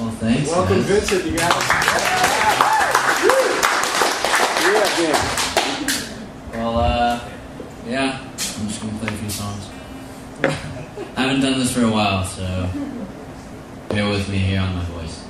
Well, thanks. Welcome, guys. Vincent, you guys. Well, yeah, I'm just gonna play a few songs. I haven't done this for a while, so bear with me here on my voice.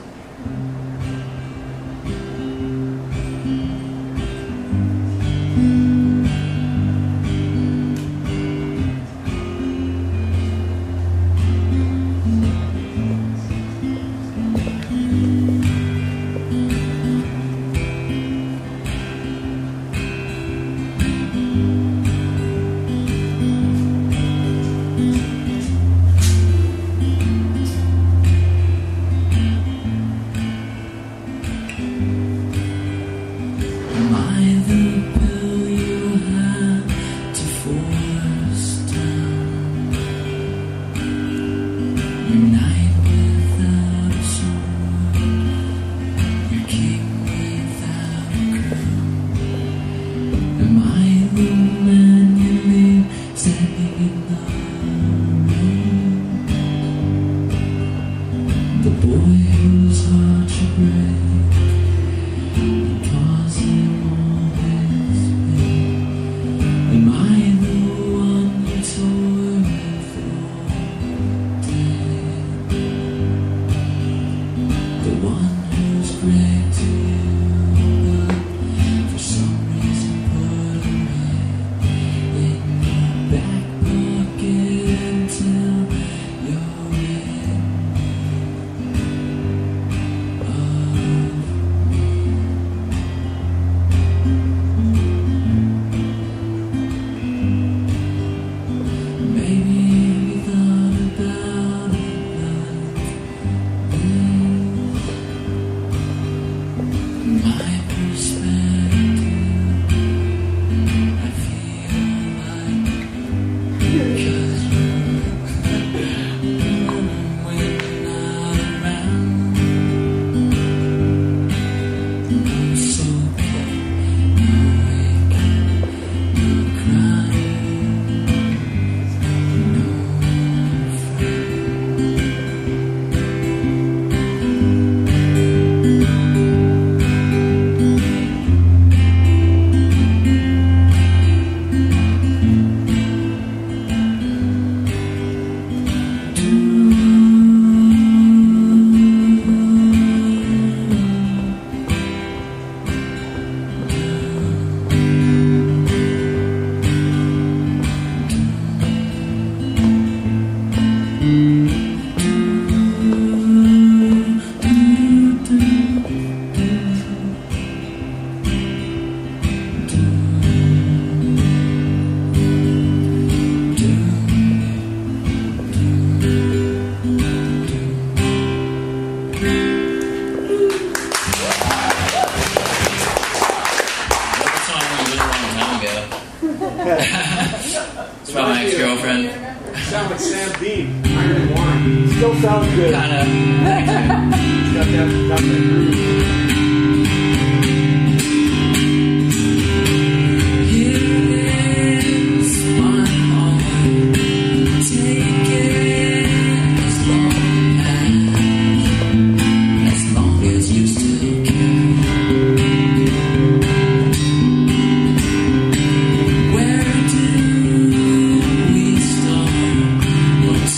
It's about my ex-girlfriend. Sound like Sam Dean, Iron and Wine. Still sounds good. Kinda. Thank you. He's got that groove.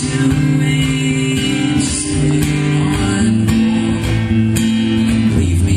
Leave me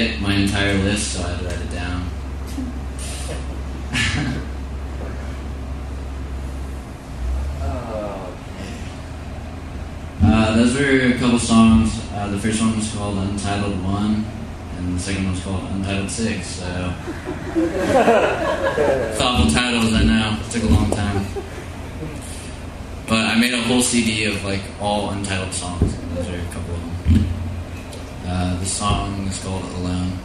forget my entire list, so I had to write it down. Those were a couple songs. The first one was called Untitled 1, and the second one was called Untitled 6, so... thoughtful titles, I know. It took a long time. But I made a whole CD of, like, all untitled songs, and those are a couple of them. The song is called Alone.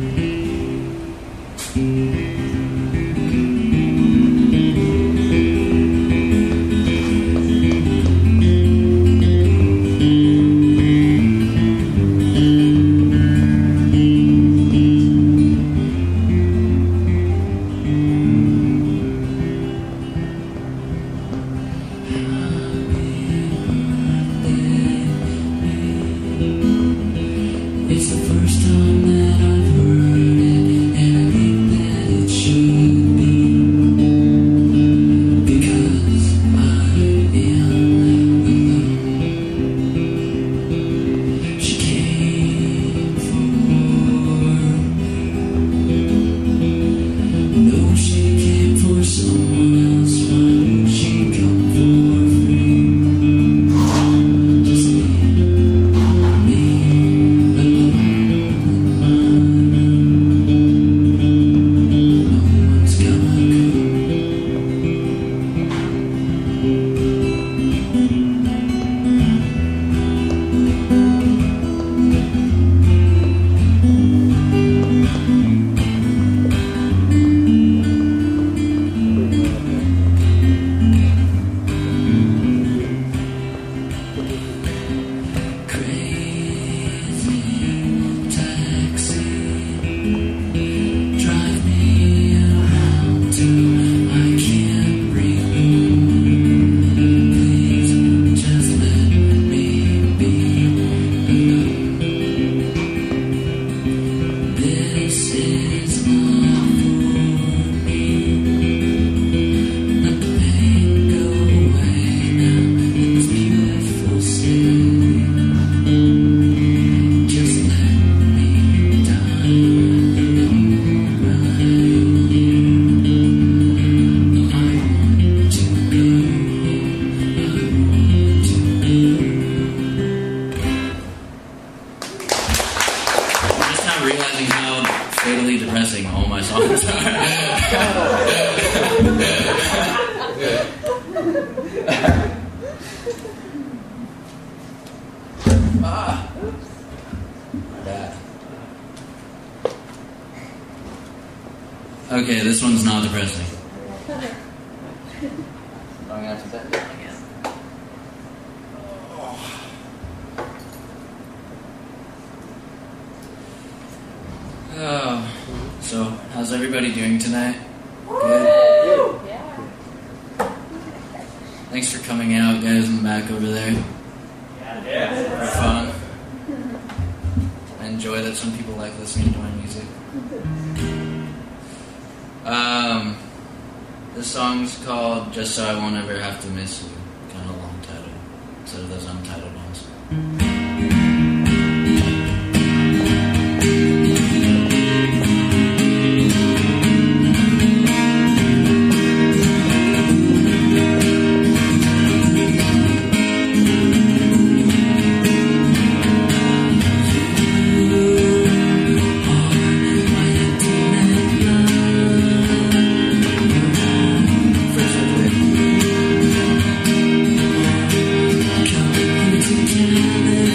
It's the first time that I've heard it, and I think that it should be, because I am alone. She came for me. No, she came for someone else. Why would she come for free? Just me. Realizing how fatally depressing all my songs are. Okay, this one's not depressing. I'm gonna have to bend down again. Oh, so how's everybody doing tonight? Good? Yeah. Thanks for coming out, guys, in the back over there. For fun. I enjoy that some people like listening to my music. This song's called Just So I Won't Ever Have to Miss You. Kind of a long title, instead of those untitled ones. Together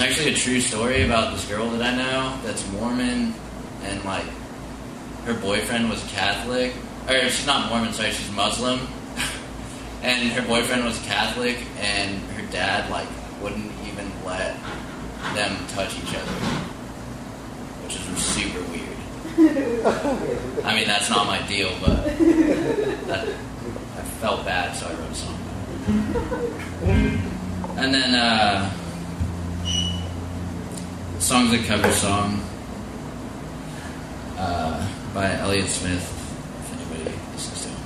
actually a true story about this girl that I know that's Mormon, and like her boyfriend was Catholic, or she's not Mormon, sorry, she's Muslim, and her boyfriend was Catholic, and her dad like wouldn't even let them touch each other, which is super weird. I mean, that's not my deal, but I felt bad, so I wrote a song. And then, the song's a cover song by Elliott Smith, if anybody listens to him.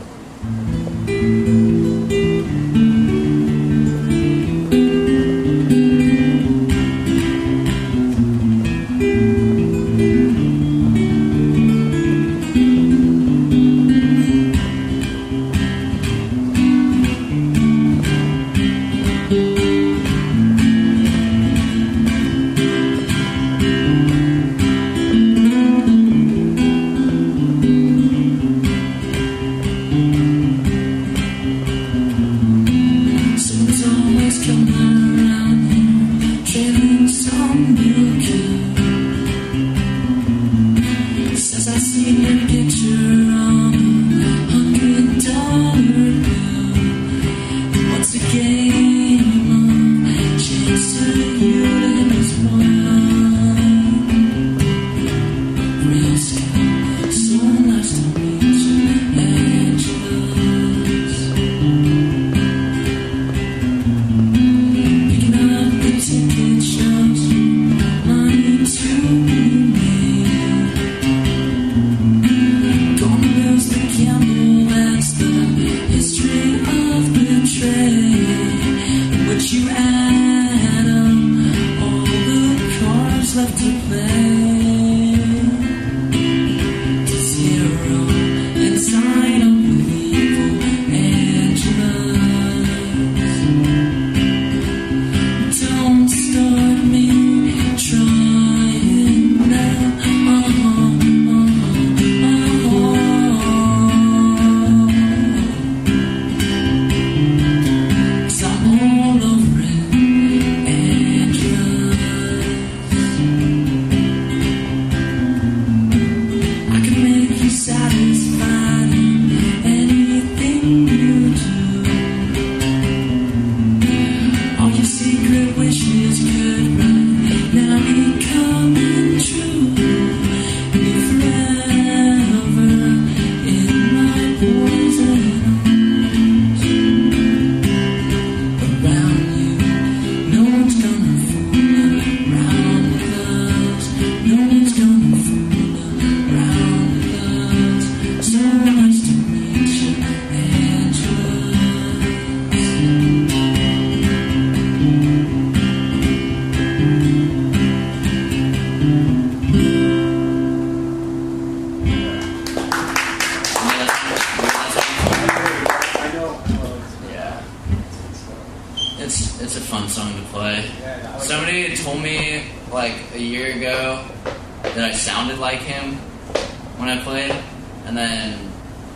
It's a fun song to play. Somebody told me like a year ago that I sounded like him when I played, and then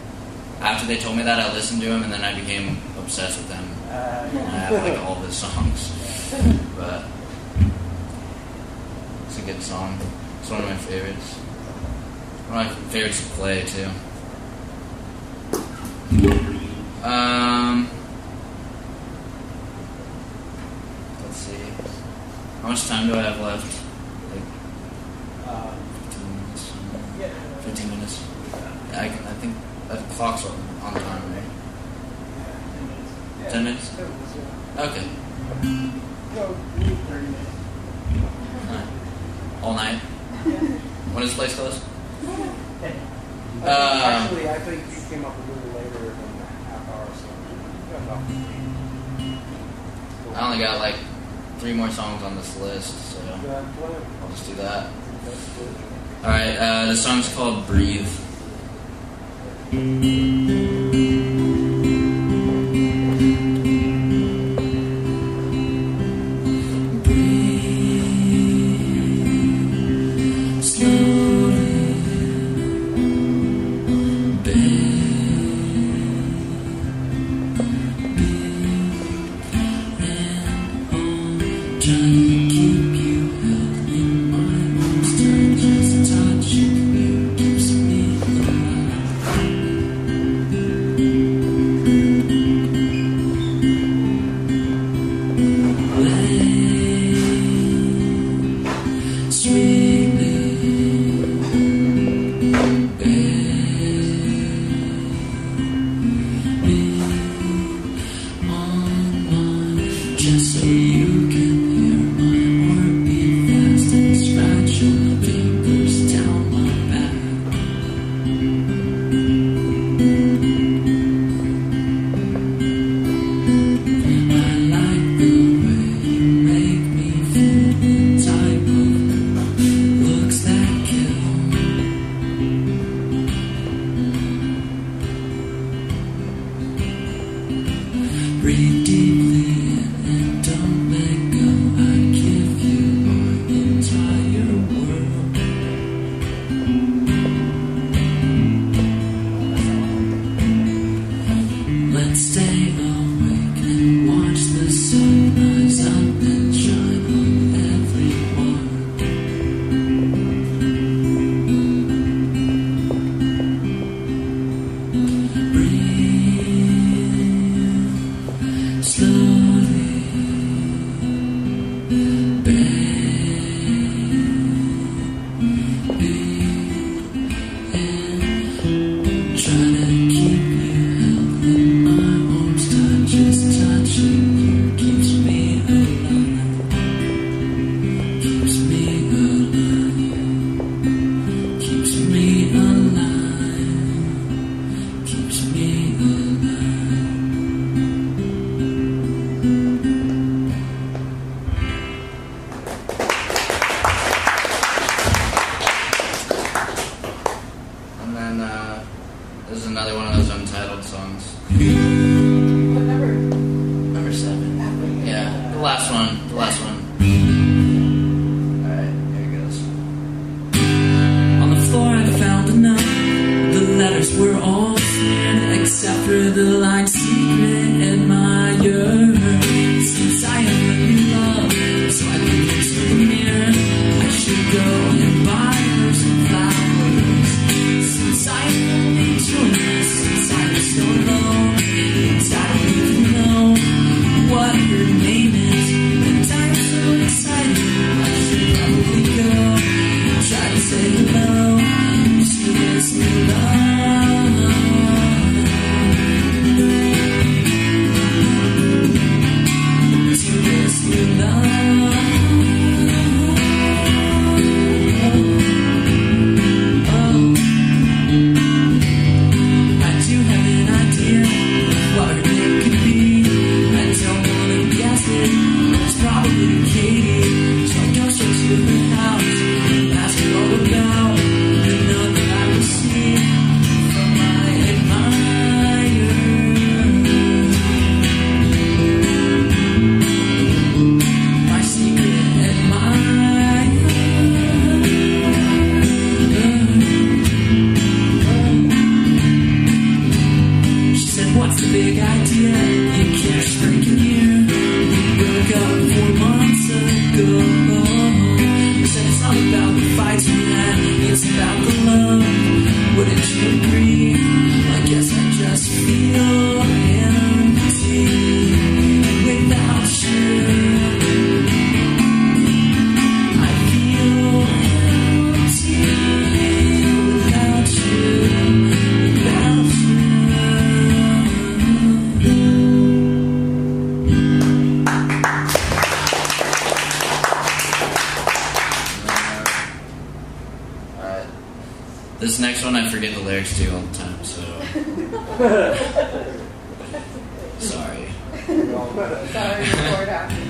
after they told me that, I listened to him, and then I became obsessed with him. And I have like all of his songs, but it's a good song. It's one of my favorites. One of my favorites to play too. Let's see. How much time do I have left? Like 15 minutes. 15 minutes. Yeah, I think that clock's on time, right? 10 minutes? Okay. All night? When does this place close? Actually, I think you came up a little later than a half hour or so. I only got like 3 more songs on this list, so I'll just do that. Alright, the song's called Breathe. Trying to keep you sweetly. Just so you can hear my heartbeat fast and scratch your fingers down my back. I like the way you make me feel, the type of looks that kill. Breathe deeply and don't let go. I'd give you my entire world. Let's stay awake and watch the sun rise up and shine on everyone. Breathe slowly. Try to keep you held in my arms tight. Just touching you keeps me alive. Keeps me alive. Keeps me alive. Keeps me alive. And then this is another one of those untitled songs. What number? Number 7. Yeah, the last one. Alright, here it goes. On the floor I found a note. The letters were all seared except for the line secret admirer. Since I have learned you love, so I look into the mirror. I should go and buy her some flowers. Since I am only doing this, since I was so alone, since I don't even know what her name is, and I'm so excited, I should probably go try to say hello to this new love. To this new love. I do have an idea of what her name could be. I don't wanna guess it, but it's probably Katie. So I go straight to her house and ask her all about the note that I received from my admirer. My secret admirer. She said, what's the big idea? You can't freaking hear. We broke up 4 months ago. You said it's not about the fights we had, it's about the love. Wouldn't you agree? I guess I just feel empty without you. I feel empty without you, without you. Alright. This next one I forget the lyrics to all the time, so sorry. Sorry, record after.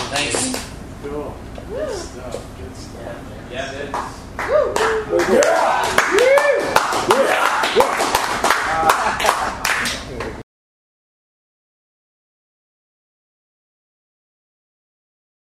Thanks. Cool. Good stuff. Good stuff. Yeah,